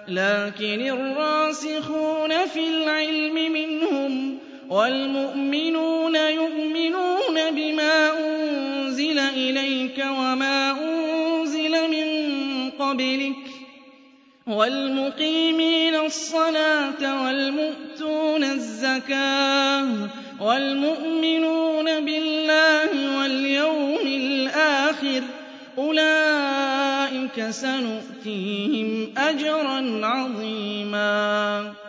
لكن الراسخون في العلم منهم والمؤمنون يؤمنون بما أنزل إليك وما أنزل من قبلك والمقيمين الصلاة والمؤتون الزكاة والمؤمنون بالله واليوم الآخر أولئك سنؤتيهم أجرا عظيما